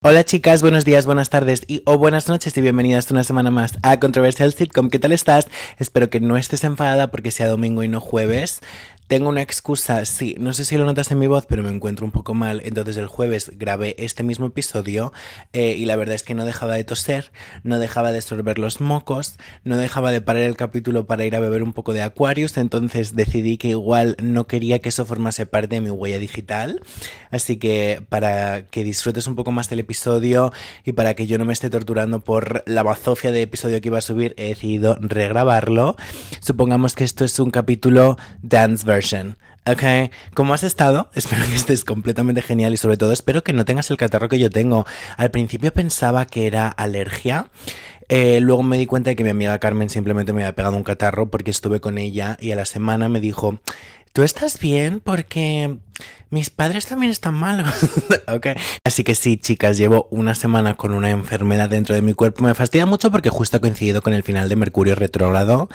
Hola chicas, buenos días, buenas tardes o buenas noches y bienvenidas una semana más a Controversial Sitcom. ¿Qué tal estás? Espero que no estés enfadada porque sea domingo y no jueves. Tengo una excusa, sí, no sé si lo notas en mi voz, pero me encuentro un poco mal. Entonces el jueves grabé este mismo episodio y la verdad es que no dejaba de toser, no dejaba de sorber los mocos, no dejaba de parar el capítulo para ir a beber un poco de Aquarius. Entonces decidí que igual no quería que eso formase parte de mi huella digital. Así que para que disfrutes un poco más del episodio y para que yo no me esté torturando por la bazofia de episodio que iba a subir, he decidido regrabarlo. Supongamos que esto es un capítulo dance version. Ok, ¿cómo has estado? Espero que estés completamente genial y sobre todo espero que no tengas el catarro que yo tengo. Al principio pensaba que era alergia. Luego me di cuenta de que mi amiga Carmen simplemente me había pegado un catarro porque estuve con ella y a la semana me dijo, ¿tú estás bien? Porque mis padres también están malos. Ok. Así que sí, chicas, llevo una semana con una enfermedad dentro de mi cuerpo. Me fastidia mucho porque justo ha coincidido con el final de Mercurio retrógrado.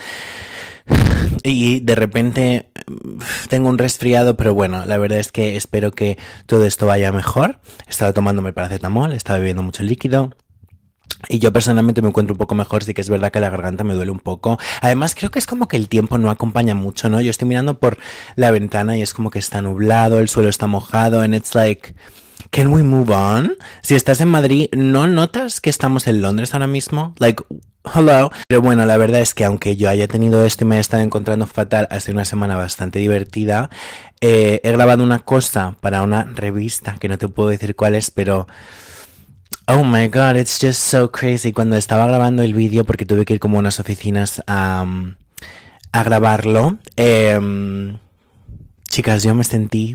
Y de repente tengo un resfriado, pero bueno, la verdad es que espero que todo esto vaya mejor. He estado tomándome paracetamol, he estado bebiendo mucho líquido. Y yo personalmente me encuentro un poco mejor, sí que es verdad que la garganta me duele un poco. Además, creo que es como que el tiempo no acompaña mucho, ¿no? Yo estoy mirando por la ventana y es como que está nublado, el suelo está mojado, and it's like, can we move on? Si estás en Madrid, ¿no notas que estamos en Londres ahora mismo? Like, hello. Pero bueno, la verdad es que aunque yo haya tenido esto y me haya estado encontrando fatal, ha sido una semana bastante divertida. He grabado una cosa para una revista, que no te puedo decir cuál es, pero oh my god, it's just so crazy. Cuando estaba grabando el vídeo, porque tuve que ir como a unas oficinas a grabarlo, chicas, yo me sentí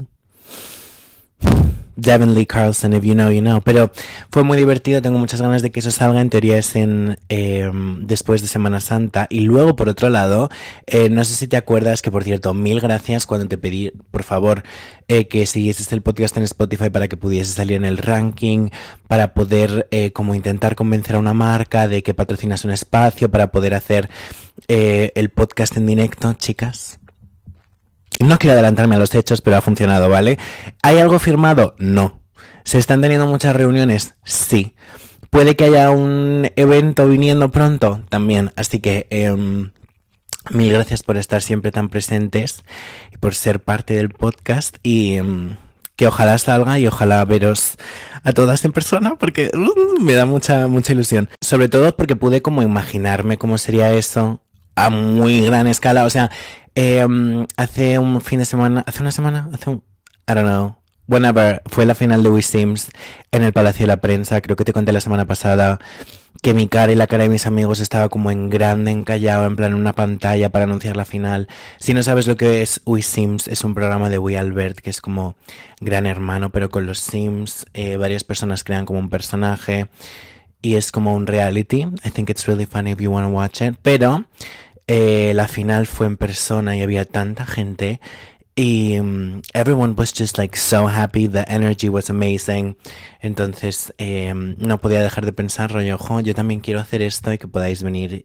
Devin Lee Carlson, if you know, you know. Pero fue muy divertido, tengo muchas ganas de que eso salga. En teoría es en después de Semana Santa. Y luego, por otro lado, no sé si te acuerdas que, por cierto, mil gracias cuando te pedí, por favor, que siguieses el podcast en Spotify para que pudiese salir en el ranking, para poder como intentar convencer a una marca de que patrocinas un espacio, para poder hacer el podcast en directo, chicas. No quiero adelantarme a los hechos, pero ha funcionado, ¿vale? ¿Hay algo firmado? No. ¿Se están teniendo muchas reuniones? Sí. ¿Puede que haya un evento viniendo pronto? También. Así que mil gracias por estar siempre tan presentes y por ser parte del podcast y que ojalá salga y ojalá veros a todas en persona porque me da mucha ilusión. Sobre todo porque pude como imaginarme cómo sería eso a muy gran escala. O sea, hace un fin de semana, hace una semana, I don't know, whenever, fue la final de We Sims en el Palacio de la Prensa. Creo que te conté la semana pasada que mi cara y la cara de mis amigos estaba como en grande, encallado, en plan en una pantalla para anunciar la final. Si no sabes lo que es We Sims, es un programa de We Albert que es como Gran Hermano, pero con los Sims. Varias personas crean como un personaje y es como un reality. I think it's really funny if you want to watch it. Pero la final fue en persona y había tanta gente y everyone was just like so happy, the energy was amazing. Entonces no podía dejar de pensar, rollo, "Jo, yo también quiero hacer esto y que podáis venir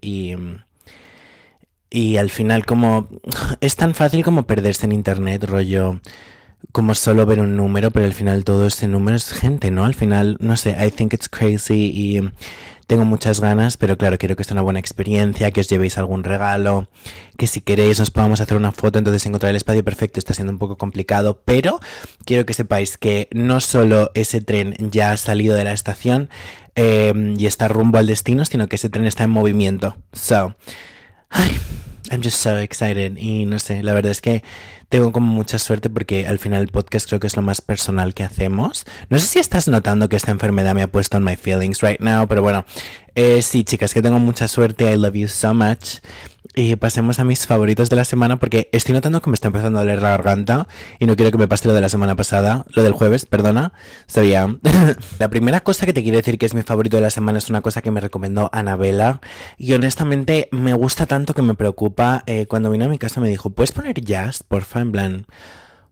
y al final como es tan fácil como perderse en internet, rollo, como solo ver un número, pero al final todo ese número es gente, ¿no? Al final, no sé, I think it's crazy y tengo muchas ganas, pero claro, quiero que sea una buena experiencia, que os llevéis algún regalo, que si queréis nos podamos hacer una foto, entonces encontrar el espacio perfecto está siendo un poco complicado, pero quiero que sepáis que no solo ese tren ya ha salido de la estación y está rumbo al destino, sino que ese tren está en movimiento. So, ay, I'm just so excited y no sé, la verdad es que tengo como mucha suerte porque al final el podcast creo que es lo más personal que hacemos. No sé si estás notando que esta enfermedad me ha puesto en my feelings right now, pero bueno, sí, chicas, que tengo mucha suerte. I love you so much. Y pasemos a mis favoritos de la semana porque estoy notando que me está empezando a doler la garganta y no quiero que me pase lo de la semana pasada, lo del jueves, perdona. Sería la primera cosa que te quiero decir que es mi favorito de la semana es una cosa que me recomendó Anabela y honestamente me gusta tanto que me preocupa. Cuando vino a mi casa me dijo, ¿puedes poner jazz, porfa? En plan,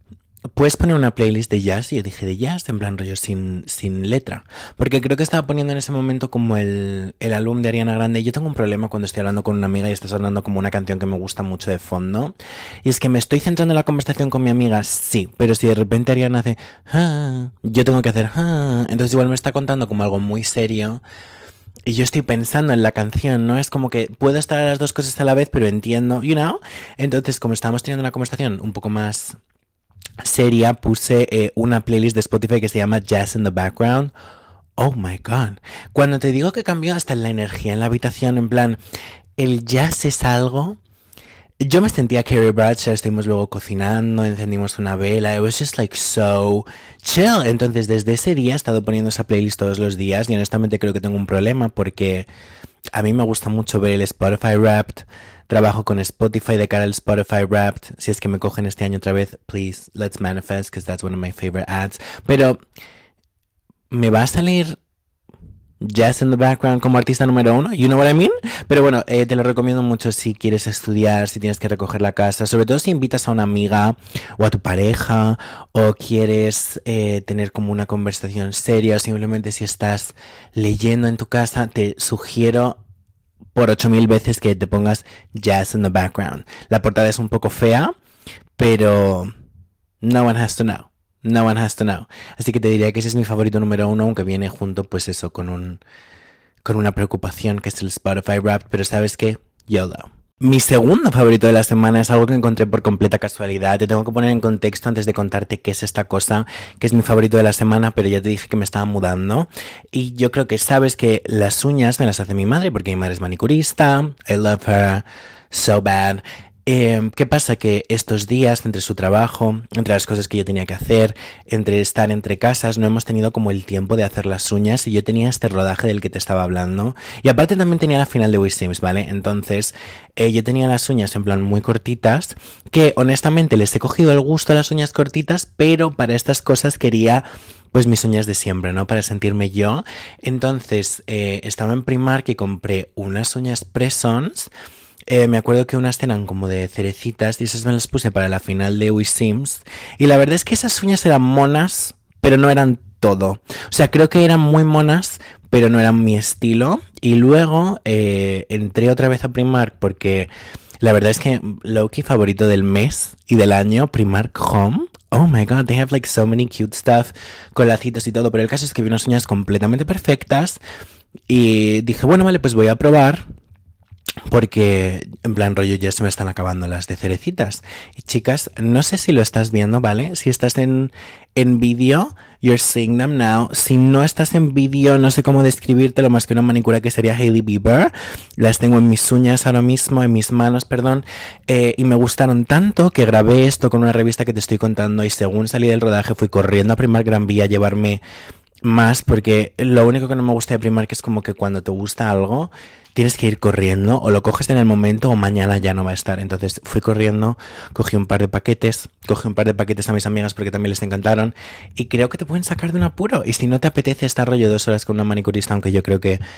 puedes poner una playlist de jazz. Y yo dije, de jazz, en plan rollo sin letra. Porque creo que estaba poniendo en ese momento como el álbum de Ariana Grande. Y yo tengo un problema cuando estoy hablando con una amiga y estás hablando como una canción que me gusta mucho de fondo. Y es que me estoy centrando en la conversación con mi amiga, sí. Pero si de repente Ariana hace, "Ah", yo tengo que hacer, "Ah". Entonces igual me está contando como algo muy serio. Y yo estoy pensando en la canción, ¿no? Es como que puedo estar a las dos cosas a la vez, pero entiendo, you know? Entonces, como estábamos teniendo una conversación un poco más seria, puse una playlist de Spotify que se llama Jazz in the Background. Oh my God. Cuando te digo que cambió hasta la energía en la habitación, en plan, el jazz es algo. Yo me sentía Carrie Bradshaw, estuvimos luego cocinando, encendimos una vela, it was just like so chill. Entonces desde ese día he estado poniendo esa playlist todos los días y honestamente creo que tengo un problema porque a mí me gusta mucho ver el Spotify Wrapped. Trabajo con Spotify de cara al Spotify Wrapped. Si es que me cogen este año otra vez, please, let's manifest, because that's one of my favorite ads. Pero me va a salir Jazz in the Background como artista número uno, you know what I mean? Pero bueno, te lo recomiendo mucho si quieres estudiar, si tienes que recoger la casa, sobre todo si invitas a una amiga o a tu pareja o quieres tener como una conversación seria o simplemente si estás leyendo en tu casa, te sugiero por 8000 veces que te pongas Jazz in the Background. La portada es un poco fea, pero no one has to know. No one has to know. Así que te diría que ese es mi favorito número uno, aunque viene junto, pues eso, con una preocupación que es el Spotify Wrapped, pero ¿sabes qué? YOLO. Mi segundo favorito de la semana es algo que encontré por completa casualidad. Te tengo que poner en contexto antes de contarte qué es esta cosa, que es mi favorito de la semana, pero ya te dije que me estaba mudando. Y yo creo que sabes que las uñas me las hace mi madre, porque mi madre es manicurista. I love her so bad. ¿Qué pasa? Que estos días, entre su trabajo, entre las cosas que yo tenía que hacer, entre estar entre casas, no hemos tenido como el tiempo de hacer las uñas y yo tenía este rodaje del que te estaba hablando. Y aparte también tenía la final de Sims, ¿vale? Entonces, yo tenía las uñas en plan muy cortitas, que honestamente les he cogido el gusto a las uñas cortitas, pero para estas cosas quería pues mis uñas de siempre, ¿no? Para sentirme yo. Entonces, estaba en Primark y compré unas uñas press-ons. Me acuerdo que unas eran como de cerecitas y esas me las puse para la final de Sims. Y la verdad es que esas uñas eran monas, pero no eran todo. O sea, creo que eran muy monas, pero no eran mi estilo. Y luego entré otra vez a Primark porque la verdad es que Loki favorito del mes y del año, Primark Home. Oh my god, they have like so many cute stuff, con lacitos y todo. Pero el caso es que vi unas uñas completamente perfectas y dije, bueno, vale, pues voy a probar. Porque en plan rollo ya se me están acabando las de cerecitas. Y chicas, no sé si lo estás viendo, ¿vale? Si estás en vídeo, you're seeing them now. Si no estás en vídeo, no sé cómo describírtelo más que una manicura que sería Hailey Bieber. Las tengo en mis uñas ahora mismo, en mis manos, perdón. Y me gustaron tanto que grabé esto con una revista que te estoy contando. Y según salí del rodaje, fui corriendo a Primark Gran Vía a llevarme más, porque lo único que no me gusta de Primark es como que cuando te gusta algo tienes que ir corriendo o lo coges en el momento o mañana ya no va a estar. Entonces fui corriendo, cogí un par de paquetes, cogí un par de paquetes a mis amigas porque también les encantaron y creo que te pueden sacar de un apuro. Y si no te apetece estar rollo 2 horas con una manicurista, aunque yo creo que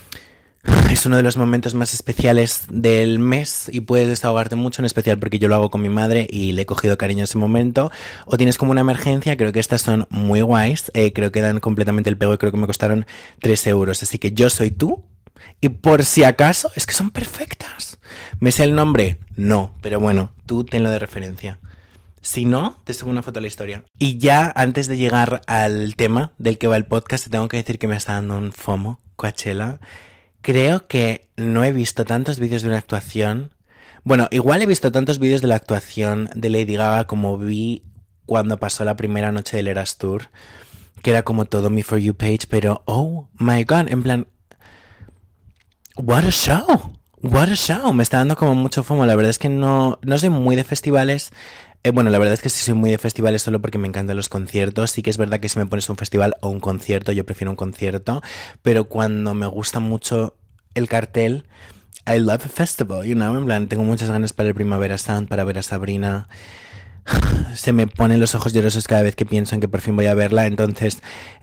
es uno de los momentos más especiales del mes y puedes desahogarte mucho, en especial porque yo lo hago con mi madre y le he cogido cariño a ese momento. O tienes como una emergencia, creo que estas son muy guays, creo que dan completamente el pego y creo que me costaron 3 euros. Así que yo soy tú y por si acaso, es que son perfectas. ¿Me sé el nombre? No, pero bueno, tú tenlo de referencia. Si no, te subo una foto a la historia. Y ya antes de llegar al tema del que va el podcast, te tengo que decir que me está dando un FOMO, Coachella. Creo que no he visto tantos vídeos de una actuación. Bueno, igual he visto tantos vídeos de la actuación de Lady Gaga como vi cuando pasó la primera noche del Eras Tour, que era como todo mi For You page, pero oh my god, en plan, what a show, what a show. Me está dando como mucho fomo. La verdad es que no soy muy de festivales. Bueno, la verdad es que sí soy muy de festivales solo porque me encantan los conciertos. Sí que es verdad que si me pones un festival o un concierto, yo prefiero un concierto. Pero cuando me gusta mucho el cartel, I love a festival, you know, en plan, tengo muchas ganas para el Primavera Sound, para ver a Sabrina. Se me ponen los ojos llorosos cada vez que pienso en que por fin voy a verla. Entonces,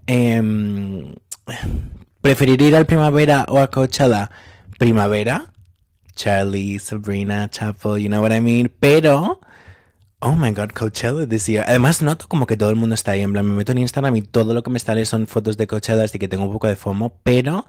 em, ¿preferir ir al Primavera o a Coachella? Primavera, Charlie, Sabrina, Chapo, you know what I mean. Pero Oh my God, Coachella this year. Además noto como que todo el mundo está ahí. En plan, me meto en Instagram y todo lo que me sale son fotos de Coachella, así que tengo un poco de FOMO, pero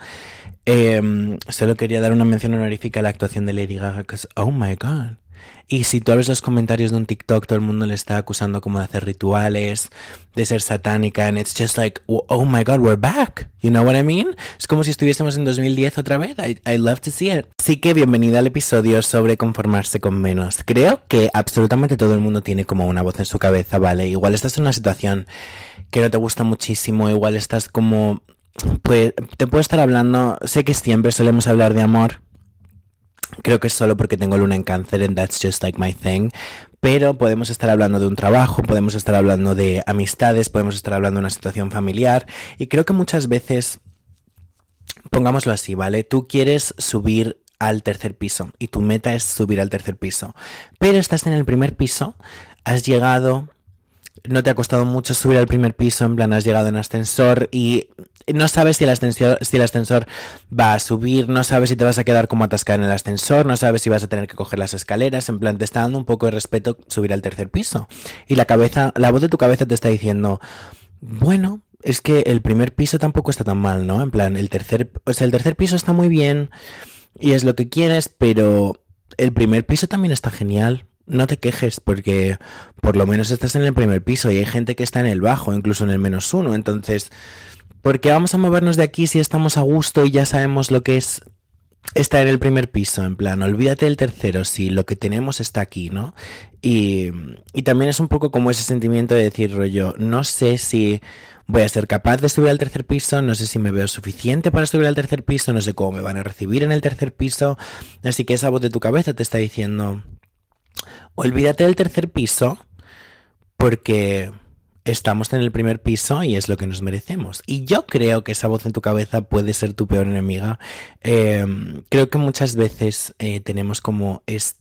solo quería dar una mención honorífica a la actuación de Lady Gaga, que es, oh my God. Y si tú abres los comentarios de un TikTok, todo el mundo le está acusando como de hacer rituales, de ser satánica, and it's just like, oh my God, we're back. You know what I mean? Es como si estuviésemos en 2010 otra vez. I love to see it. Así que bienvenida al episodio sobre conformarse con menos. Creo que absolutamente todo el mundo tiene como una voz en su cabeza, ¿vale? Igual estás en una situación que no te gusta muchísimo, igual estás como pues te puedo estar hablando, sé que siempre solemos hablar de amor, creo que es solo porque tengo luna en cáncer and that's just like my thing, pero podemos estar hablando de un trabajo, podemos estar hablando de amistades, podemos estar hablando de una situación familiar y creo que muchas veces, pongámoslo así, ¿vale? Tú quieres subir al tercer piso y tu meta es subir al tercer piso, pero estás en el primer piso, has llegado, no te ha costado mucho subir al primer piso, en plan has llegado en ascensor y no sabes si el ascensor va a subir, no sabes si te vas a quedar como atascada en el ascensor, no sabes si vas a tener que coger las escaleras, en plan te está dando un poco de respeto subir al tercer piso. Y la voz de tu cabeza te está diciendo, bueno, es que el primer piso tampoco está tan mal, ¿no? En plan, el tercer piso está muy bien y es lo que quieres, pero el primer piso también está genial. No te quejes porque por lo menos estás en el primer piso y hay gente que está en el bajo, incluso en el -1. Entonces, ¿por qué vamos a movernos de aquí si estamos a gusto y ya sabemos lo que es estar en el primer piso? En plan, olvídate del tercero, si lo que tenemos está aquí, ¿no? Y, y también es un poco como ese sentimiento de decir, rollo, no sé si voy a ser capaz de subir al tercer piso, no sé si me veo suficiente para subir al tercer piso, no sé cómo me van a recibir en el tercer piso. Así que esa voz de tu cabeza te está diciendo, olvídate del tercer piso porque estamos en el primer piso y es lo que nos merecemos. Y yo creo que esa voz en tu cabeza puede ser tu peor enemiga. Creo que muchas veces tenemos como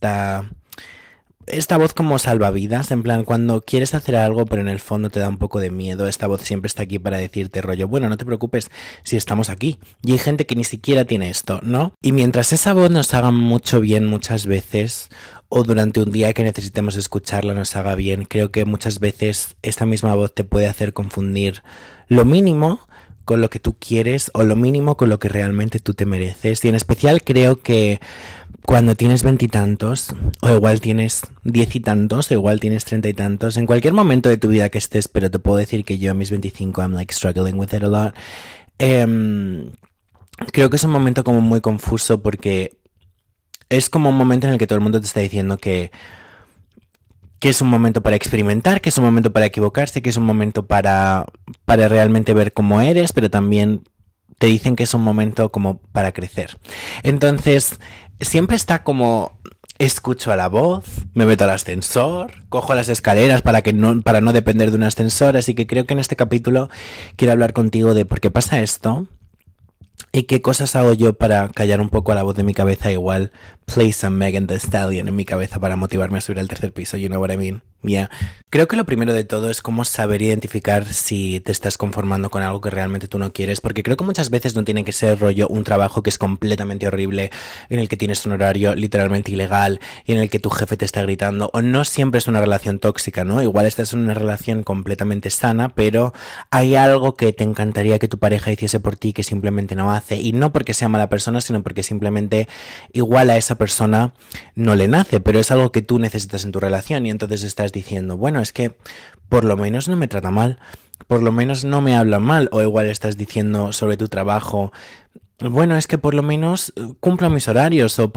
esta voz como salvavidas, en plan, cuando quieres hacer algo, pero en el fondo te da un poco de miedo, esta voz siempre está aquí para decirte, rollo, bueno, no te preocupes si estamos aquí. Y hay gente que ni siquiera tiene esto, ¿no? Y mientras esa voz nos haga mucho bien muchas veces, o durante un día que necesitemos escucharla nos haga bien, creo que muchas veces esta misma voz te puede hacer confundir lo mínimo con lo que tú quieres o lo mínimo con lo que realmente tú te mereces. Y en especial creo que cuando tienes veintitantos, o igual tienes diez y tantos, o igual tienes treinta y tantos, en cualquier momento de tu vida que estés, pero te puedo decir que yo a mis 25 I'm like struggling with it a lot. em, Creo que es un momento como muy confuso porque es como un momento en el que todo el mundo te está diciendo que es un momento para experimentar, que es un momento para equivocarse, que es un momento para realmente ver cómo eres, pero también te dicen que es un momento como para crecer. Entonces, siempre está como escucho a la voz, me meto al ascensor, cojo las escaleras para no depender de un ascensor, así que creo que en este capítulo quiero hablar contigo de por qué pasa esto y qué cosas hago yo para callar un poco a la voz de mi cabeza, igual play some Megan Thee Stallion en mi cabeza para motivarme a subir al tercer piso, you know what I mean? Yeah. Creo que lo primero de todo es cómo saber identificar si te estás conformando con algo que realmente tú no quieres, porque creo que muchas veces no tiene que ser rollo un trabajo que es completamente horrible, en el que tienes un horario literalmente ilegal y en el que tu jefe te está gritando, o no siempre es una relación tóxica, ¿no? Igual estás en una relación completamente sana, pero hay algo que te encantaría que tu pareja hiciese por ti que simplemente no hace, y no porque sea mala persona, sino porque simplemente igual a esa persona no le nace, pero es algo que tú necesitas en tu relación y entonces estás diciendo, bueno, es que por lo menos no me trata mal, por lo menos no me habla mal, o igual estás diciendo sobre tu trabajo, bueno, es que por lo menos cumplo mis horarios o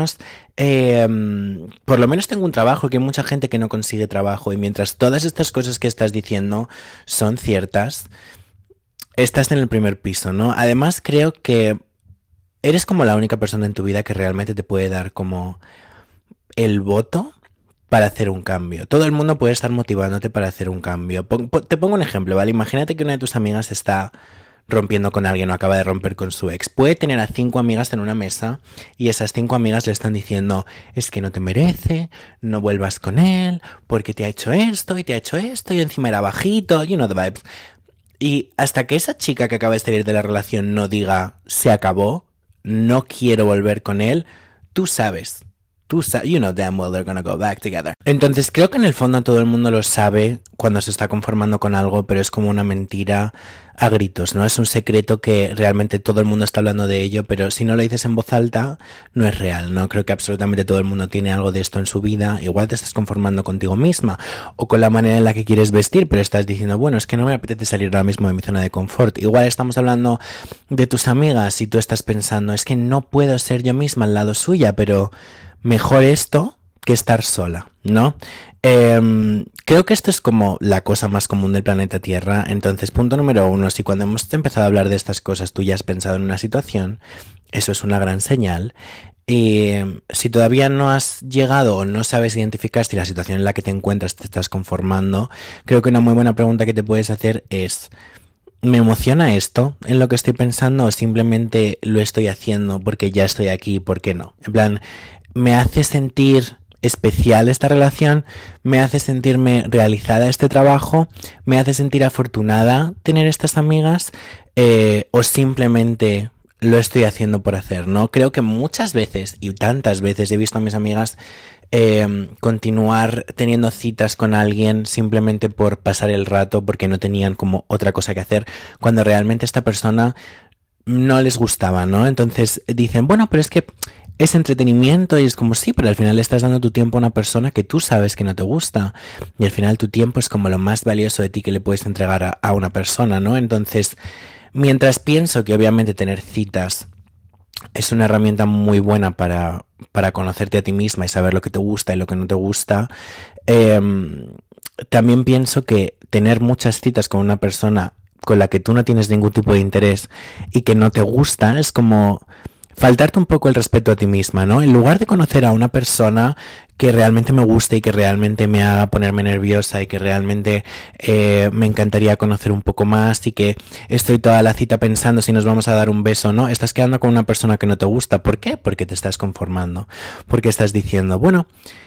por lo menos tengo un trabajo, que hay mucha gente que no consigue trabajo y mientras todas estas cosas que estás diciendo son ciertas, estás en el primer piso, ¿no? Además creo que eres como la única persona en tu vida que realmente te puede dar como el voto para hacer un cambio. Todo el mundo puede estar motivándote para hacer un cambio. Te pongo un ejemplo, ¿vale? Imagínate que una de tus amigas está rompiendo con alguien o acaba de romper con su ex. Puede tener a 5 amigas en una mesa y esas 5 amigas le están diciendo, es que no te merece, no vuelvas con él, porque te ha hecho esto y te ha hecho esto y encima era bajito, you know the vibes. Y hasta que esa chica que acaba de salir de la relación no diga, se acabó, no quiero volver con él, tú sabes. you know damn well they're gonna go back together. Entonces creo que en el fondo todo el mundo lo sabe cuando se está conformando con algo, pero es como una mentira a gritos, ¿no? Es un secreto que realmente todo el mundo está hablando de ello, pero si no lo dices en voz alta, no es real, ¿no? Creo que absolutamente todo el mundo tiene algo de esto en su vida. Igual te estás conformando contigo misma o con la manera en la que quieres vestir, pero estás diciendo, bueno, es que no me apetece salir ahora mismo de mi zona de confort. Igual estamos hablando de tus amigas y tú estás pensando, es que no puedo ser yo misma al lado suya, pero mejor esto que estar sola, ¿no? Creo que esto es como la cosa más común del planeta Tierra. Entonces, punto número uno, si cuando hemos empezado a hablar de estas cosas tú ya has pensado en una situación, eso es una gran señal. Y si todavía no has llegado o no sabes identificar si la situación en la que te encuentras te estás conformando, creo que una muy buena pregunta que te puedes hacer es, ¿me emociona esto en lo que estoy pensando o simplemente lo estoy haciendo porque ya estoy aquí? ¿Por qué no? En plan, ¿me hace sentir especial esta relación? ¿Me hace sentirme realizada este trabajo? ¿Me hace sentir afortunada tener estas amigas? ¿O simplemente lo estoy haciendo por hacer, ¿no? Creo que muchas veces y tantas veces he visto a mis amigas continuar teniendo citas con alguien simplemente por pasar el rato porque no tenían como otra cosa que hacer, cuando realmente esta persona no les gustaba, ¿no? Entonces dicen, bueno, pero es que es entretenimiento y es como sí, pero al final le estás dando tu tiempo a una persona que tú sabes que no te gusta y al final tu tiempo es como lo más valioso de ti que le puedes entregar a una persona, ¿no? Entonces, mientras pienso que obviamente tener citas es una herramienta muy buena para conocerte a ti misma y saber lo que te gusta y lo que no te gusta, también pienso que tener muchas citas con una persona con la que tú no tienes ningún tipo de interés y que no te gusta es como faltarte un poco el respeto a ti misma, ¿no? En lugar de conocer a una persona que realmente me guste y que realmente me haga ponerme nerviosa y que realmente me encantaría conocer un poco más y que estoy toda la cita pensando si nos vamos a dar un beso o no, estás quedando con una persona que no te gusta. ¿Por qué? Porque te estás conformando. Porque estás diciendo, bueno,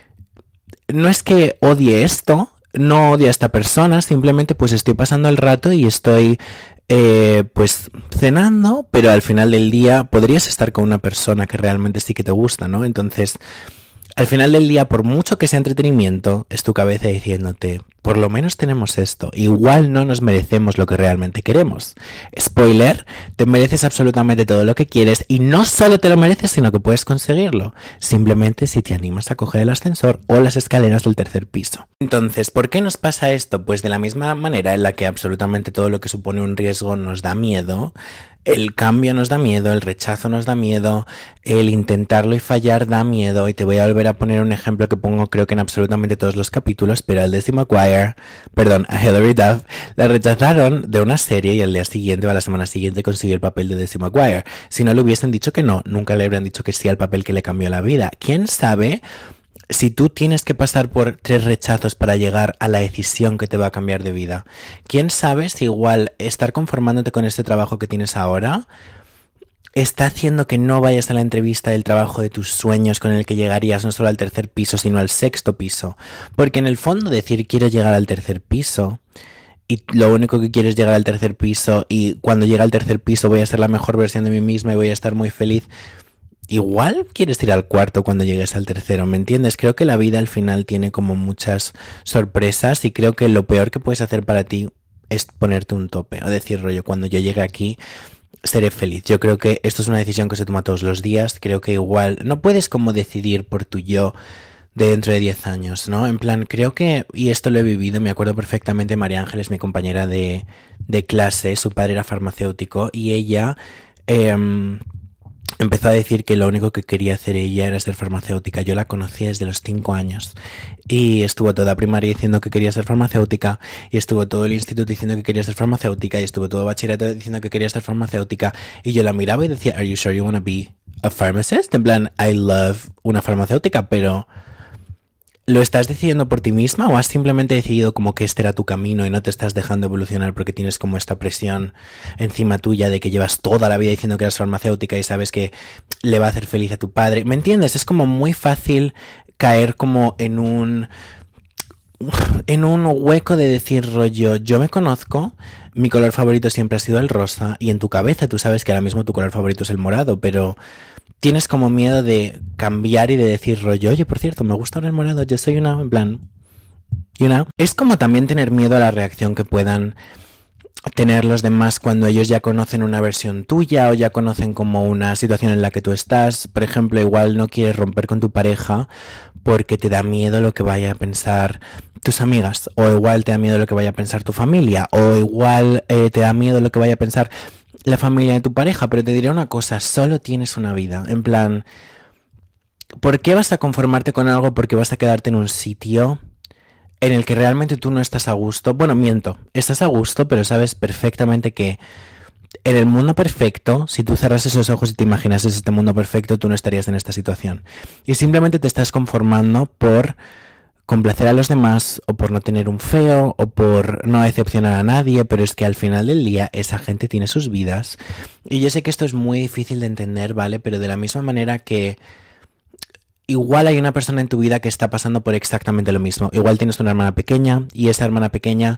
no es que odie esto, no odio a esta persona, simplemente pues estoy pasando el rato y estoy pues cenando, pero al final del día podrías estar con una persona que realmente sí que te gusta, ¿no? Entonces, al final del día, por mucho que sea entretenimiento, es tu cabeza diciéndote, por lo menos tenemos esto, igual no nos merecemos lo que realmente queremos. Spoiler, te mereces absolutamente todo lo que quieres y no solo te lo mereces, sino que puedes conseguirlo, simplemente si te animas a coger el ascensor o las escaleras del tercer piso. Entonces, ¿por qué nos pasa esto? Pues de la misma manera en la que absolutamente todo lo que supone un riesgo nos da miedo, el cambio nos da miedo, el rechazo nos da miedo, el intentarlo y fallar da miedo. Y te voy a volver a poner un ejemplo que pongo creo que en absolutamente todos los capítulos, pero al Lizzie McGuire, perdón, a Hilary Duff, la rechazaron de una serie y al día siguiente o a la semana siguiente consiguió el papel de Lizzie McGuire. Si no le hubiesen dicho que no, nunca le habrían dicho que sí al papel que le cambió la vida. ¿Quién sabe? Si tú tienes que pasar por 3 rechazos para llegar a la decisión que te va a cambiar de vida, ¿quién sabe si igual estar conformándote con este trabajo que tienes ahora está haciendo que no vayas a la entrevista del trabajo de tus sueños con el que llegarías no solo al tercer piso, sino al sexto piso? Porque en el fondo decir quiero llegar al tercer piso y lo único que quiero es llegar al tercer piso y cuando llegue al tercer piso voy a ser la mejor versión de mí misma y voy a estar muy feliz. Igual quieres ir al cuarto cuando llegues al tercero, ¿me entiendes? Creo que la vida al final tiene como muchas sorpresas y creo que lo peor que puedes hacer para ti es ponerte un tope o decir, rollo, cuando yo llegue aquí seré feliz. Yo creo que esto es una decisión que se toma todos los días. Creo que igual no puedes como decidir por tu yo de dentro de 10 años, ¿no? En plan, creo que, y esto lo he vivido, me acuerdo perfectamente, María Ángeles, mi compañera de clase, su padre era farmacéutico y ella empezó a decir que lo único que quería hacer ella era ser farmacéutica. Yo la conocí desde los 5 años y estuvo toda primaria diciendo que quería ser farmacéutica y estuvo todo el instituto diciendo que quería ser farmacéutica y estuvo todo bachillerato diciendo que quería ser farmacéutica y yo la miraba y decía, ¿Are you sure you want to be a pharmacist? En plan, I love una farmacéutica, pero ¿lo estás decidiendo por ti misma o has simplemente decidido como que este era tu camino y no te estás dejando evolucionar porque tienes como esta presión encima tuya de que llevas toda la vida diciendo que eres farmacéutica y sabes que le va a hacer feliz a tu padre? ¿Me entiendes? Es como muy fácil caer como en un hueco de decir, rollo, yo me conozco, mi color favorito siempre ha sido el rosa y en tu cabeza tú sabes que ahora mismo tu color favorito es el morado, pero tienes como miedo de cambiar y de decir rollo, oye, por cierto, me gusta el morado, yo soy una, en plan, es como también tener miedo a la reacción que puedan tener los demás cuando ellos ya conocen una versión tuya o ya conocen como una situación en la que tú estás. Por ejemplo, igual no quieres romper con tu pareja porque te da miedo lo que vaya a pensar tus amigas, o igual te da miedo lo que vaya a pensar tu familia, o igual te da miedo lo que vaya a pensar la familia de tu pareja. Pero te diré una cosa, solo tienes una vida. En plan, ¿por qué vas a conformarte con algo? Porque vas a quedarte en un sitio en el que realmente tú no estás a gusto. Bueno, miento, estás a gusto, pero sabes perfectamente que en el mundo perfecto, si tú cerras esos ojos y te imaginases este mundo perfecto, tú no estarías en esta situación. Y simplemente te estás conformando por complacer a los demás, o por no tener un feo, o por no decepcionar a nadie, pero es que al final del día esa gente tiene sus vidas. Y yo sé que esto es muy difícil de entender, ¿vale? Pero de la misma manera que igual hay una persona en tu vida que está pasando por exactamente lo mismo. Igual tienes una hermana pequeña y esa hermana pequeña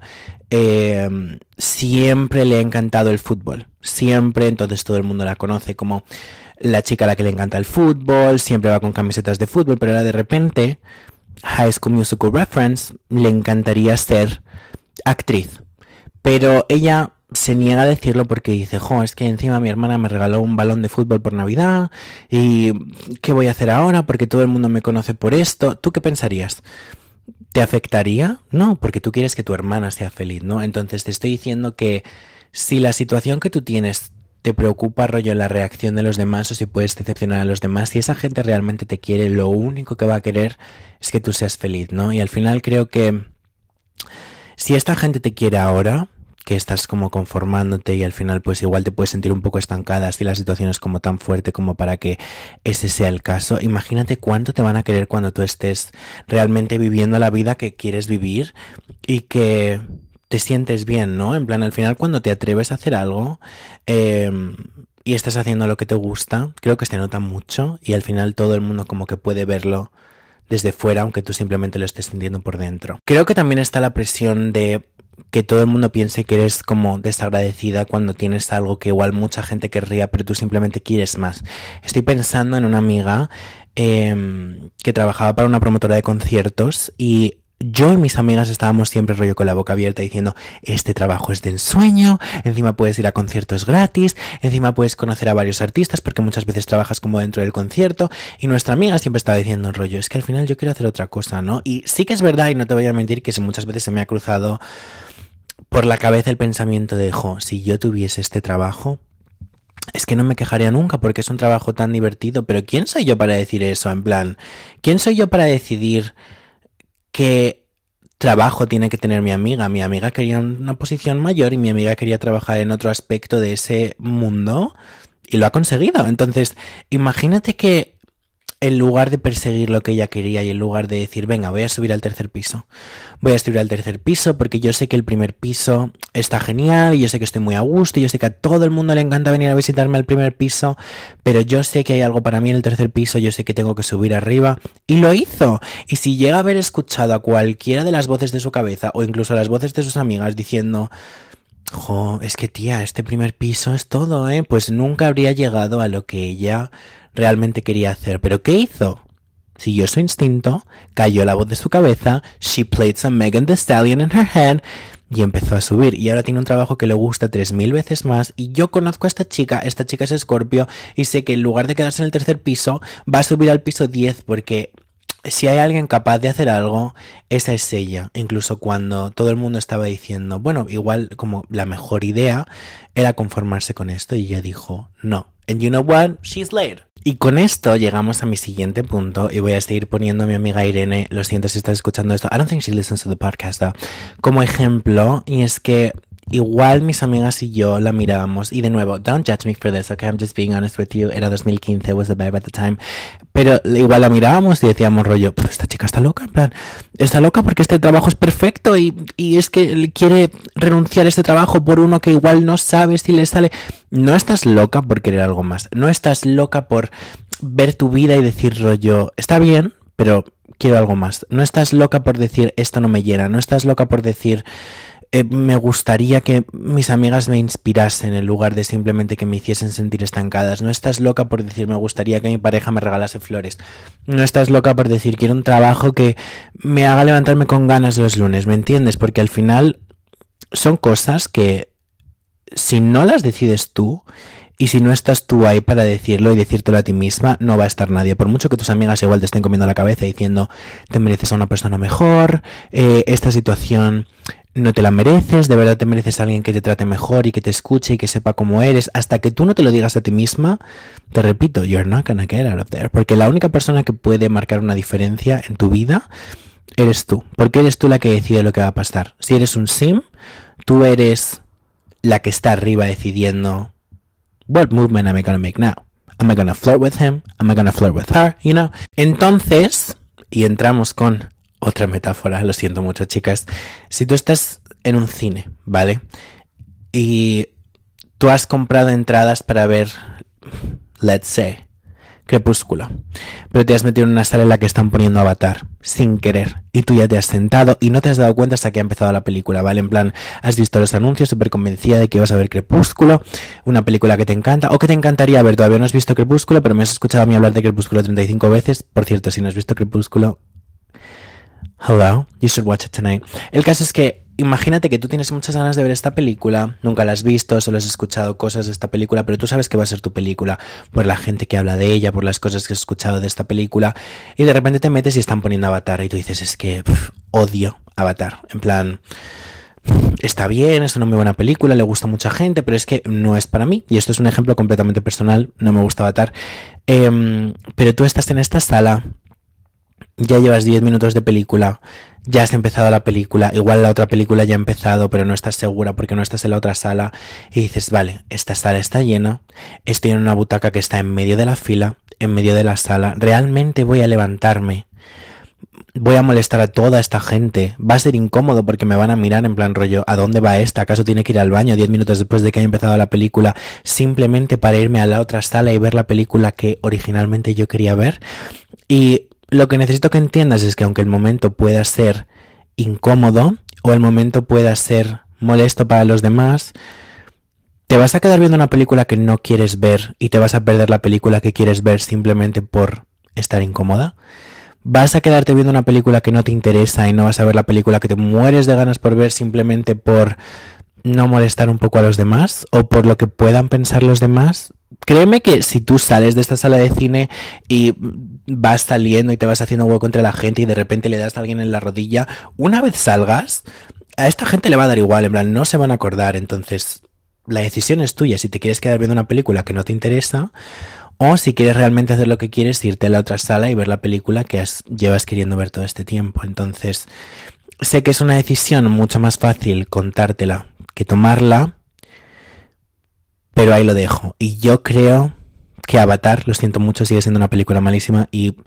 siempre le ha encantado el fútbol. Siempre, entonces todo el mundo la conoce como la chica a la que le encanta el fútbol, siempre va con camisetas de fútbol, pero ahora de repente, High School Musical Reference, le encantaría ser actriz. Pero ella se niega a decirlo porque dice, jo, es que encima mi hermana me regaló un balón de fútbol por Navidad y ¿qué voy a hacer ahora? Porque todo el mundo me conoce por esto. ¿Tú qué pensarías? ¿Te afectaría? No, porque tú quieres que tu hermana sea feliz, ¿no? Entonces te estoy diciendo que si la situación que tú tienes te preocupa rollo la reacción de los demás, o si puedes decepcionar a los demás, si esa gente realmente te quiere, lo único que va a querer es que tú seas feliz, ¿no? Y al final creo que si esta gente te quiere ahora, que estás como conformándote y al final pues igual te puedes sentir un poco estancada si la situación es como tan fuerte como para que ese sea el caso, imagínate cuánto te van a querer cuando tú estés realmente viviendo la vida que quieres vivir y que te sientes bien, ¿no? En plan, al final cuando te atreves a hacer algo eh, y estás haciendo lo que te gusta, creo que se nota mucho y al final todo el mundo como que puede verlo desde fuera, aunque tú simplemente lo estés sintiendo por dentro. Creo que también está la presión de que todo el mundo piense que eres como desagradecida cuando tienes algo que igual mucha gente querría, pero tú simplemente quieres más. Estoy pensando en una amiga que trabajaba para una promotora de conciertos y yo y mis amigas estábamos siempre rollo con la boca abierta diciendo, este trabajo es de ensueño, encima puedes ir a conciertos gratis, encima puedes conocer a varios artistas porque muchas veces trabajas como dentro del concierto, y nuestra amiga siempre estaba diciendo rollo, es que al final yo quiero hacer otra cosa, ¿no? Y sí que es verdad, y no te voy a mentir, que muchas veces se me ha cruzado por la cabeza el pensamiento de, jo, si yo tuviese este trabajo, es que no me quejaría nunca porque es un trabajo tan divertido, pero ¿quién soy yo para decir eso? En plan, ¿quién soy yo para decidir qué trabajo tiene que tener mi amiga? Mi amiga quería una posición mayor y mi amiga quería trabajar en otro aspecto de ese mundo y lo ha conseguido. Entonces, imagínate que en lugar de perseguir lo que ella quería y en lugar de decir, venga, voy a subir al tercer piso. Voy a subir al tercer piso porque yo sé que el primer piso está genial y yo sé que estoy muy a gusto y yo sé que a todo el mundo le encanta venir a visitarme al primer piso, pero yo sé que hay algo para mí en el tercer piso, yo sé que tengo que subir arriba y lo hizo. Y si llega a haber escuchado a cualquiera de las voces de su cabeza o incluso a las voces de sus amigas diciendo, jo, es que tía, este primer piso es todo, ¿eh? Pues nunca habría llegado a lo que ella realmente quería hacer. ¿Pero qué hizo? Siguió su instinto, cayó la voz de su cabeza, she played some Megan Thee Stallion in her head y empezó a subir. Y ahora tiene un trabajo que le gusta 3000 veces más. Y yo conozco a esta chica es Scorpio y sé que en lugar de quedarse en el tercer piso, va a subir al piso 10 porque si hay alguien capaz de hacer algo, esa es ella. Incluso cuando todo el mundo estaba diciendo, bueno, igual como la mejor idea era conformarse con esto y ella dijo, no. And you know what? She's late. Y con esto llegamos a mi siguiente punto y voy a seguir poniendo a mi amiga Irene, lo siento si estás escuchando esto, I don't think she listens to the podcast though, como ejemplo, y es que igual mis amigas y yo la mirábamos, y de nuevo, don't judge me for this, okay, I'm just being honest with you, era 2015, was the vibe at the time, pero igual la mirábamos y decíamos rollo, pues esta chica está loca, en plan, está loca porque este trabajo es perfecto y es que quiere renunciar a este trabajo por uno que igual no sabe si le sale. No estás loca por querer algo más, no estás loca por ver tu vida y decir rollo, está bien, pero quiero algo más. No estás loca por decir esto no me llena, no estás loca por decir me gustaría que mis amigas me inspirasen en lugar de simplemente que me hiciesen sentir estancadas. No estás loca por decir me gustaría que mi pareja me regalase flores. No estás loca por decir quiero un trabajo que me haga levantarme con ganas los lunes, ¿me entiendes? Porque al final son cosas que si no las decides tú y si no estás tú ahí para decirlo y decírtelo a ti misma, no va a estar nadie. Por mucho que tus amigas igual te estén comiendo la cabeza diciendo te mereces a una persona mejor, esta situación no te la mereces, de verdad te mereces a alguien que te trate mejor y que te escuche y que sepa cómo eres, hasta que tú no te lo digas a ti misma, te repito, you're not gonna get out of there. Porque la única persona que puede marcar una diferencia en tu vida eres tú. Porque eres tú la que decide lo que va a pasar. Si eres un sim, tú eres la que está arriba decidiendo what movement am I gonna make now? Am I gonna flirt with him? Am I gonna flirt with her? You know? Entonces, y entramos con otra metáfora, lo siento mucho, chicas. Si tú estás en un cine, ¿vale? Y tú has comprado entradas para ver, let's say, Crepúsculo, pero te has metido en una sala en la que están poniendo Avatar sin querer y tú ya te has sentado y no te has dado cuenta hasta que ha empezado la película, ¿vale? En plan, has visto los anuncios súper convencida de que ibas a ver Crepúsculo, una película que te encanta o que te encantaría ver. Todavía no has visto Crepúsculo, pero me has escuchado a mí hablar de Crepúsculo 35 veces. Por cierto, si no has visto Crepúsculo, hello, you should watch it tonight. El caso es que imagínate que tú tienes muchas ganas de ver esta película, nunca la has visto, solo has escuchado cosas de esta película, pero tú sabes que va a ser tu película por la gente que habla de ella, por las cosas que has escuchado de esta película, y de repente te metes y están poniendo Avatar y tú dices, es que odio Avatar, en plan, está bien, es una muy buena película, le gusta a mucha gente, pero es que no es para mí, y esto es un ejemplo completamente personal, no me gusta Avatar, pero tú estás en esta sala, ya llevas 10 minutos de película, ya has empezado la película, igual la otra película ya ha empezado, pero no estás segura porque no estás en la otra sala y dices, vale, esta sala está llena, estoy en una butaca que está en medio de la fila, en medio de la sala, realmente voy a levantarme, voy a molestar a toda esta gente, va a ser incómodo porque me van a mirar en plan rollo, ¿a dónde va esta? ¿Acaso tiene que ir al baño 10 minutos después de que haya empezado la película simplemente para irme a la otra sala y ver la película que originalmente yo quería ver? Y lo que necesito que entiendas es que aunque el momento pueda ser incómodo o el momento pueda ser molesto para los demás, te vas a quedar viendo una película que no quieres ver y te vas a perder la película que quieres ver simplemente por estar incómoda. Vas a quedarte viendo una película que no te interesa y no vas a ver la película que te mueres de ganas por ver simplemente por no molestar un poco a los demás o por lo que puedan pensar los demás. Créeme que si tú sales de esta sala de cine y vas saliendo y te vas haciendo hueco entre la gente y de repente le das a alguien en la rodilla, una vez salgas, a esta gente le va a dar igual, en plan, no se van a acordar. Entonces, la decisión es tuya si te quieres quedar viendo una película que no te interesa o si quieres realmente hacer lo que quieres, irte a la otra sala y ver la película que llevas queriendo ver todo este tiempo. Entonces, sé que es una decisión mucho más fácil contártela que tomarla, pero ahí lo dejo. Y yo creo que Avatar, lo siento mucho, sigue siendo una película malísima y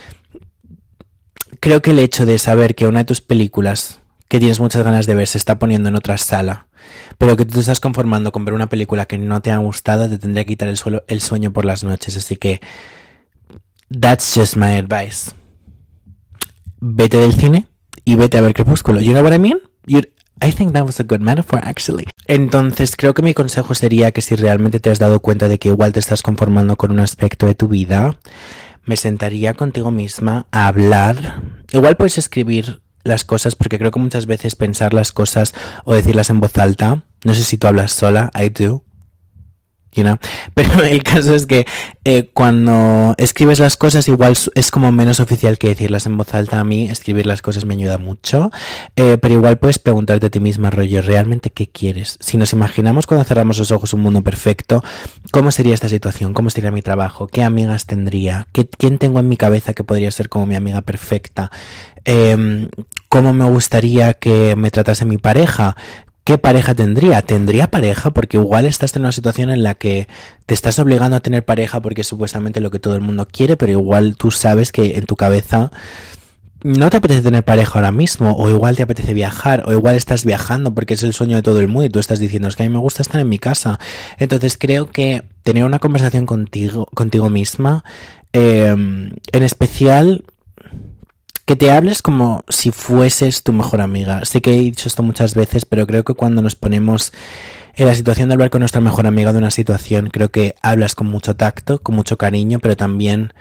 creo que el hecho de saber que una de tus películas que tienes muchas ganas de ver se está poniendo en otra sala, pero que tú te estás conformando con ver una película que no te ha gustado, te tendría que quitar el sueño por las noches. Así que, that's just my advice. Vete del cine y vete a ver Crepúsculo. You know what I mean? I think that was a good metaphor, actually. Entonces, creo que mi consejo sería que si realmente te has dado cuenta de que igual te estás conformando con un aspecto de tu vida, me sentaría contigo misma a hablar. Igual puedes escribir las cosas, porque creo que muchas veces pensar las cosas o decirlas en voz alta, no sé si tú hablas sola, I do, you know? Pero el caso es que cuando escribes las cosas igual es como menos oficial que decirlas en voz alta. A mí escribir las cosas me ayuda mucho, pero igual puedes preguntarte a ti misma, rollo, ¿realmente qué quieres? Si nos imaginamos cuando cerramos los ojos un mundo perfecto, ¿cómo sería esta situación? ¿Cómo sería mi trabajo? ¿Qué amigas tendría? ¿Quién tengo en mi cabeza que podría ser como mi amiga perfecta? ¿Cómo me gustaría que me tratase mi pareja? ¿Qué pareja tendría? ¿Tendría pareja? Porque igual estás en una situación en la que te estás obligando a tener pareja porque es supuestamente lo que todo el mundo quiere, pero igual tú sabes que en tu cabeza no te apetece tener pareja ahora mismo, o igual te apetece viajar, o igual estás viajando porque es el sueño de todo el mundo y tú estás diciendo, es que a mí me gusta estar en mi casa. Entonces creo que tener una conversación contigo misma, en especial que te hables como si fueses tu mejor amiga. Sé que he dicho esto muchas veces, pero creo que cuando nos ponemos en la situación de hablar con nuestra mejor amiga de una situación, creo que hablas con mucho tacto, con mucho cariño, pero también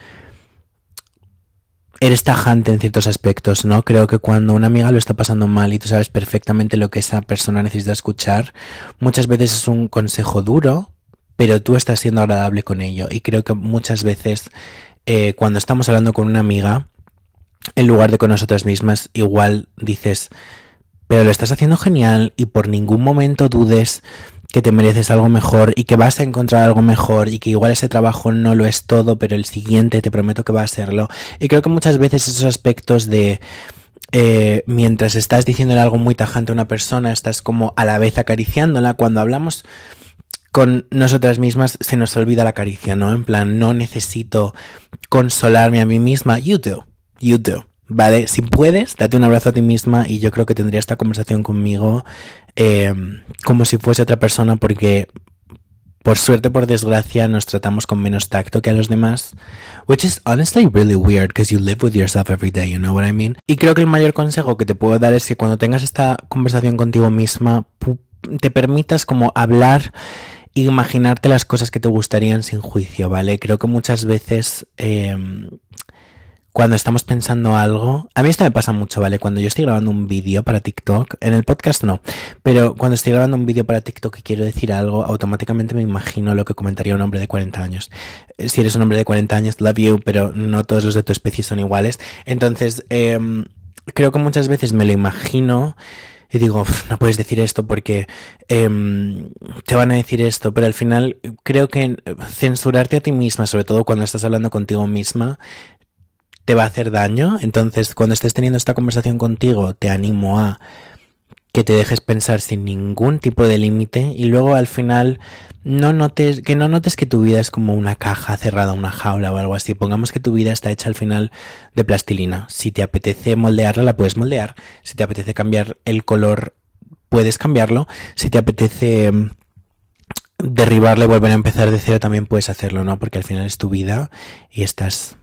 eres tajante en ciertos aspectos, ¿no? Creo que cuando una amiga lo está pasando mal y tú sabes perfectamente lo que esa persona necesita escuchar, muchas veces es un consejo duro, pero tú estás siendo agradable con ello. Y creo que muchas veces cuando estamos hablando con una amiga, en lugar de con nosotras mismas, igual dices, pero lo estás haciendo genial y por ningún momento dudes que te mereces algo mejor y que vas a encontrar algo mejor y que igual ese trabajo no lo es todo, pero el siguiente te prometo que va a serlo. Y creo que muchas veces esos aspectos de mientras estás diciéndole algo muy tajante a una persona, estás como a la vez acariciándola. Cuando hablamos con nosotras mismas se nos olvida la caricia, ¿no? En plan, no necesito consolarme a mí misma. You do, you do. Vale, si puedes, date un abrazo a ti misma y yo creo que tendría esta conversación conmigo eh, como si fuese otra persona porque por suerte, por desgracia, nos tratamos con menos tacto que a los demás. Which is honestly really weird because you live with yourself every day, you know what I mean? Y creo que el mayor consejo que te puedo dar es que cuando tengas esta conversación contigo misma, te permitas como hablar e imaginarte las cosas que te gustarían sin juicio, ¿vale? Creo que muchas veces cuando estamos pensando algo, a mí esto me pasa mucho, ¿vale? Cuando yo estoy grabando un vídeo para TikTok, en el podcast no, pero cuando estoy grabando un vídeo para TikTok y quiero decir algo, automáticamente me imagino lo que comentaría un hombre de 40 años. Si eres un hombre de 40 años, love you, pero no todos los de tu especie son iguales. Entonces, creo que muchas veces me lo imagino y digo, no puedes decir esto porque te van a decir esto, pero al final creo que censurarte a ti misma, sobre todo cuando estás hablando contigo misma, te va a hacer daño. Entonces, cuando estés teniendo esta conversación contigo, te animo a que te dejes pensar sin ningún tipo de límite y luego al final no notes que tu vida es como una caja cerrada, una jaula o algo así. Pongamos que tu vida está hecha al final de plastilina. Si te apetece moldearla, la puedes moldear. Si te apetece cambiar el color, puedes cambiarlo. Si te apetece derribarla y volver a empezar de cero, también puedes hacerlo, ¿no? Porque al final es tu vida y estás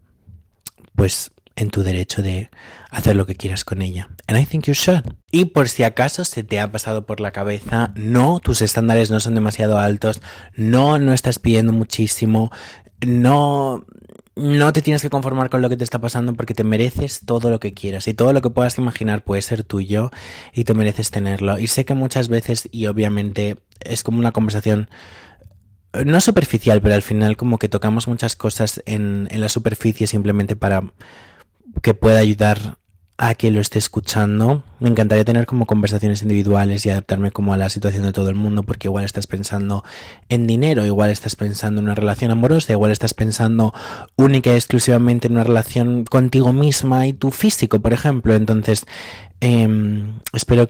pues en tu derecho de hacer lo que quieras con ella. And I think you should. Y por si acaso se te ha pasado por la cabeza, no, tus estándares no son demasiado altos, no, no estás pidiendo muchísimo, no, no te tienes que conformar con lo que te está pasando porque te mereces todo lo que quieras y todo lo que puedas imaginar puede ser tuyo y te mereces tenerlo. Y sé que muchas veces, y obviamente es como una conversación no superficial, pero al final como que tocamos muchas cosas en la superficie simplemente para que pueda ayudar a quien lo esté escuchando. Me encantaría tener como conversaciones individuales y adaptarme como a la situación de todo el mundo, porque igual estás pensando en dinero, igual estás pensando en una relación amorosa, igual estás pensando única y exclusivamente en una relación contigo misma y tu físico, por ejemplo. Entonces, espero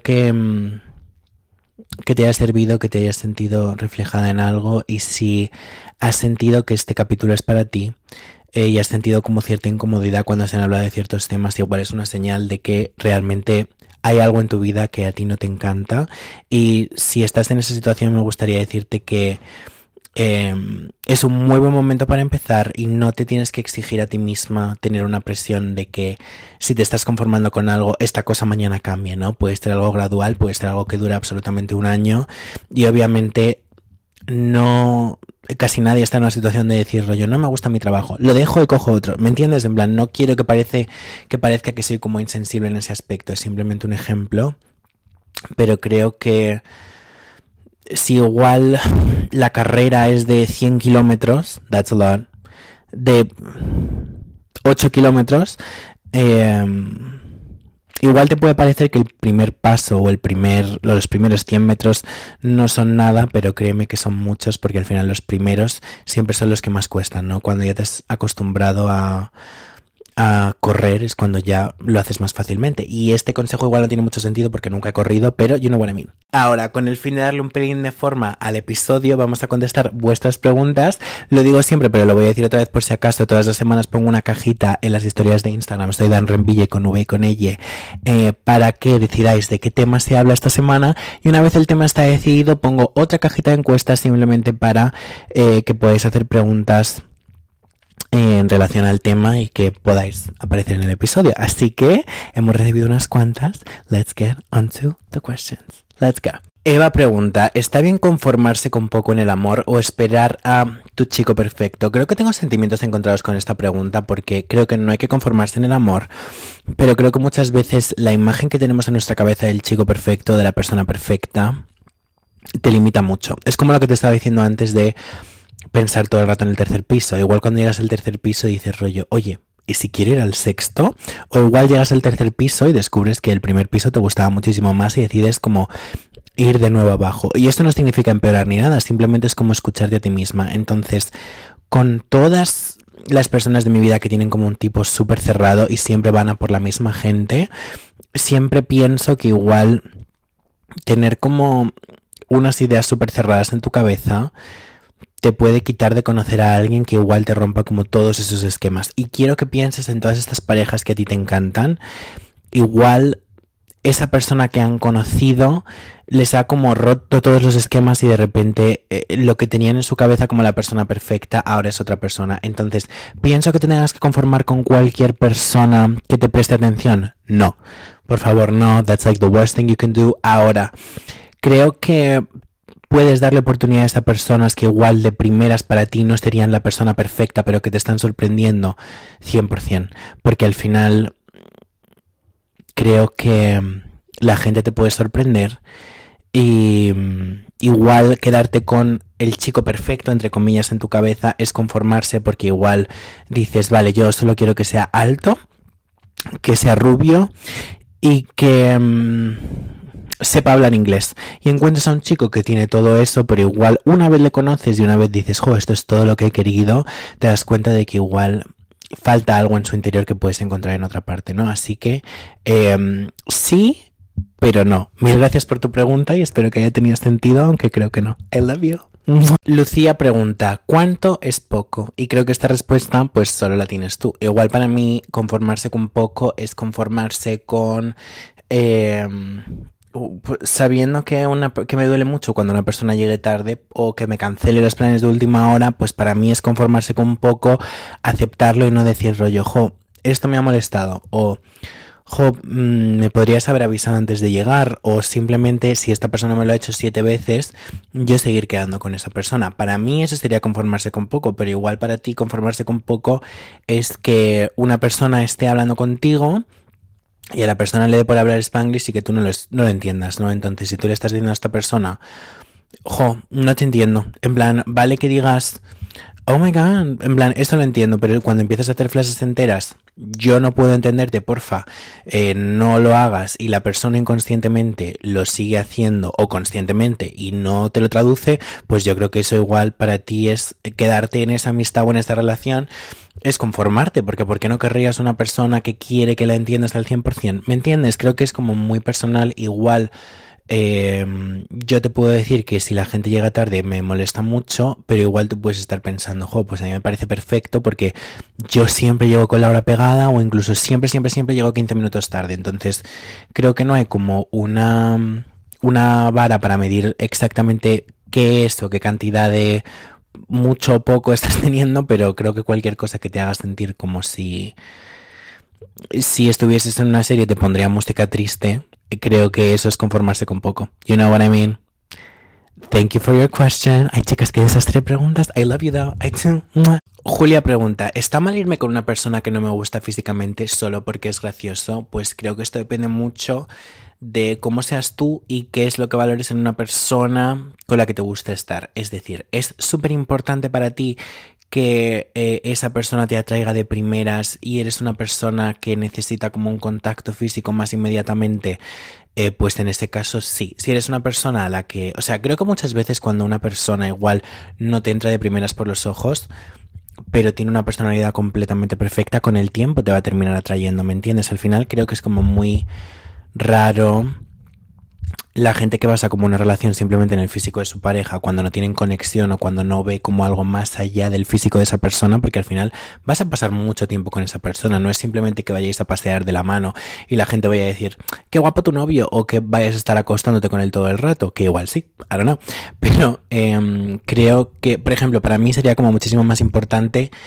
que te haya servido, que te hayas sentido reflejada en algo y si has sentido que este capítulo es para ti y has sentido como cierta incomodidad cuando se han hablado de ciertos temas, igual es una señal de que realmente hay algo en tu vida que a ti no te encanta y si estás en esa situación me gustaría decirte que es un muy buen momento para empezar y no te tienes que exigir a ti misma tener una presión de que si te estás conformando con algo, esta cosa mañana cambie, ¿no? Puede ser algo gradual, puede ser algo que dura absolutamente un año y obviamente no, casi nadie está en una situación de decir, rollo, no me gusta mi trabajo, lo dejo y cojo otro, ¿me entiendes? En plan, no quiero que parezca que soy como insensible en ese aspecto, es simplemente un ejemplo, pero creo que si igual la carrera es de 100 kilómetros, that's a lot, de 8 kilómetros, eh, igual te puede parecer que el primer paso o los primeros 100 metros no son nada, pero créeme que son muchos porque al final los primeros siempre son los que más cuestan, ¿no? Cuando ya te has acostumbrado a correr es cuando ya lo haces más fácilmente. Y este consejo igual no tiene mucho sentido porque nunca he corrido, pero you know what I mean. Ahora, con el fin de darle un pelín de forma al episodio, vamos a contestar vuestras preguntas. Lo digo siempre, pero lo voy a decir otra vez por si acaso. Todas las semanas pongo una cajita en las historias de Instagram. Soy Dan Renville con V y con ella, para que decidáis de qué tema se habla esta semana. Y una vez el tema está decidido, pongo otra cajita de encuestas simplemente para que podáis hacer preguntas en relación al tema y que podáis aparecer en el episodio. Así que hemos recibido unas cuantas. Let's get on to the questions. Let's go. Eva pregunta, ¿está bien conformarse con poco en el amor o esperar a tu chico perfecto? Creo que tengo sentimientos encontrados con esta pregunta porque creo que no hay que conformarse en el amor, pero creo que muchas veces la imagen que tenemos en nuestra cabeza del chico perfecto, de la persona perfecta, te limita mucho. Es como lo que te estaba diciendo antes de pensar todo el rato en el tercer piso. Igual cuando llegas al tercer piso dices rollo, oye, ¿y si quiero ir al sexto? O igual llegas al tercer piso y descubres que el primer piso te gustaba muchísimo más y decides como ir de nuevo abajo. Y esto no significa empeorar ni nada, simplemente es como escucharte a ti misma. Entonces, con todas las personas de mi vida que tienen como un tipo súper cerrado y siempre van a por la misma gente, siempre pienso que igual tener como unas ideas súper cerradas en tu cabeza te puede quitar de conocer a alguien que igual te rompa como todos esos esquemas. Y quiero que pienses en todas estas parejas que a ti te encantan. Igual esa persona que han conocido les ha como roto todos los esquemas y de repente lo que tenían en su cabeza como la persona perfecta ahora es otra persona. Entonces, ¿pienso que te tengas que conformar con cualquier persona que te preste atención? No, por favor, no. That's like the worst thing you can do. Ahora, creo que puedes darle oportunidades a personas que igual de primeras para ti no serían la persona perfecta, pero que te están sorprendiendo 100%, porque al final creo que la gente te puede sorprender y igual quedarte con el chico perfecto, entre comillas, en tu cabeza es conformarse porque igual dices, vale, yo solo quiero que sea alto, que sea rubio y que sepa hablar inglés. Y encuentras a un chico que tiene todo eso, pero igual una vez le conoces y una vez dices, jo, esto es todo lo que he querido, te das cuenta de que igual falta algo en su interior que puedes encontrar en otra parte, ¿no? Así que sí, pero no. Mil gracias por tu pregunta y espero que haya tenido sentido, aunque creo que no. I love you. Lucía pregunta, ¿cuánto es poco? Y creo que esta respuesta pues solo la tienes tú. Igual para mí conformarse con poco es conformarse con eh, sabiendo que me duele mucho cuando una persona llegue tarde o que me cancele los planes de última hora, pues para mí es conformarse con poco, aceptarlo y no decir rollo, jo, esto me ha molestado o jo, me podrías haber avisado antes de llegar o simplemente si esta persona me lo ha hecho 7 veces, yo seguir quedando con esa persona. Para mí eso sería conformarse con poco, pero igual para ti conformarse con poco es que una persona esté hablando contigo y a la persona le dé por hablar Spanglish y que tú no lo entiendas, ¿no? Entonces, si tú le estás diciendo a esta persona, jo, no te entiendo, en plan, vale que digas, oh my god, en plan, esto lo entiendo, pero cuando empiezas a hacer frases enteras, yo no puedo entenderte, porfa, no lo hagas y la persona inconscientemente lo sigue haciendo o conscientemente y no te lo traduce, pues yo creo que eso igual para ti es quedarte en esa amistad o en esta relación, es conformarte, porque ¿por qué no querrías una persona que quiere que la entiendas al 100%? ¿Me entiendes? Creo que es como muy personal, igual. Yo te puedo decir que si la gente llega tarde me molesta mucho, pero igual tú puedes estar pensando, jo, pues a mí me parece perfecto porque yo siempre llego con la hora pegada o incluso siempre llego 15 minutos tarde. Entonces, creo que no hay como una vara para medir exactamente qué es o qué cantidad de mucho o poco estás teniendo, pero creo que cualquier cosa que te haga sentir como si estuvieses en una serie te pondría música triste, creo que eso es conformarse con poco. You know what I mean? Thank you for your question. Ay, chicas, qué desastre de preguntas. I love you though. I do. Mua. Julia pregunta, ¿está mal irme con una persona que no me gusta físicamente solo porque es gracioso? Pues creo que esto depende mucho de cómo seas tú y qué es lo que valores en una persona con la que te gusta estar. Es decir, es súper importante para ti que esa persona te atraiga de primeras y eres una persona que necesita como un contacto físico más inmediatamente, pues en ese caso sí. Si eres una persona a la que, o sea, creo que muchas veces cuando una persona igual no te entra de primeras por los ojos, pero tiene una personalidad completamente perfecta, con el tiempo te va a terminar atrayendo, ¿me entiendes? Al final creo que es como muy raro la gente que basa como una relación simplemente en el físico de su pareja, cuando no tienen conexión o cuando no ve como algo más allá del físico de esa persona, porque al final vas a pasar mucho tiempo con esa persona, no es simplemente que vayáis a pasear de la mano y la gente vaya a decir, qué guapo tu novio, o que vayas a estar acostándote con él todo el rato, que igual sí, I don't know, pero creo que, por ejemplo, para mí sería como muchísimo más importante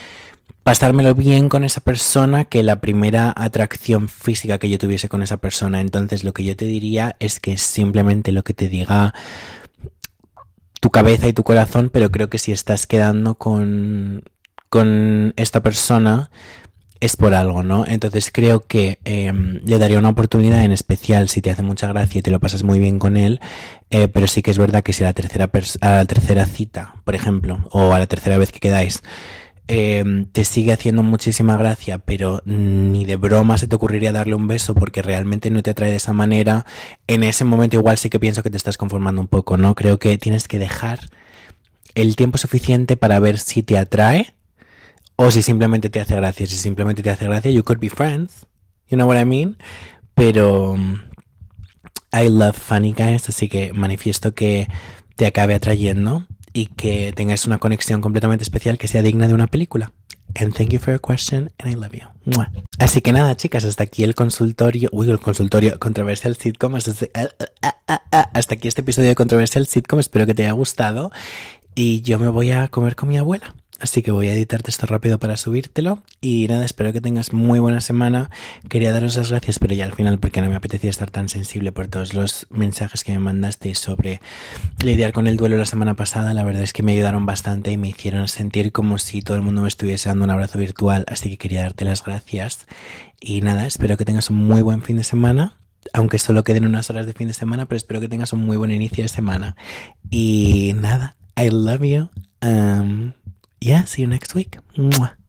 pasármelo bien con esa persona que la primera atracción física que yo tuviese con esa persona. Entonces lo que yo te diría es que simplemente lo que te diga tu cabeza y tu corazón, pero creo que si estás quedando con esta persona es por algo, ¿no? Entonces creo que le daría una oportunidad, en especial si te hace mucha gracia y te lo pasas muy bien con él, pero sí que es verdad que si a la tercera cita, por ejemplo, o a la tercera vez que quedáis, te sigue haciendo muchísima gracia, pero ni de broma se te ocurriría darle un beso porque realmente no te atrae de esa manera, en ese momento igual sí que pienso que te estás conformando un poco, ¿no? Creo que tienes que dejar el tiempo suficiente para ver si te atrae o si simplemente te hace gracia. Si simplemente te hace gracia, you could be friends. You know what I mean? Pero I love funny guys, así que manifiesto que te acabe atrayendo y que tengas una conexión completamente especial que sea digna de una película. And thank you for your question and I love you. Mua. Así que nada, chicas, hasta aquí el consultorio Controversial Sitcom, hasta aquí este episodio de Controversial Sitcom, espero que te haya gustado y yo me voy a comer con mi abuela. Así que voy a editarte esto rápido para subírtelo. Y nada, espero que tengas muy buena semana. Quería daros las gracias, pero ya al final, porque no me apetecía estar tan sensible por todos los mensajes que me mandaste sobre lidiar con el duelo la semana pasada. La verdad es que me ayudaron bastante y me hicieron sentir como si todo el mundo me estuviese dando un abrazo virtual. Así que quería darte las gracias. Y nada, espero que tengas un muy buen fin de semana. Aunque solo queden unas horas de fin de semana, pero espero que tengas un muy buen inicio de semana. Y nada, I love you. Yeah, see you next week. Mwah.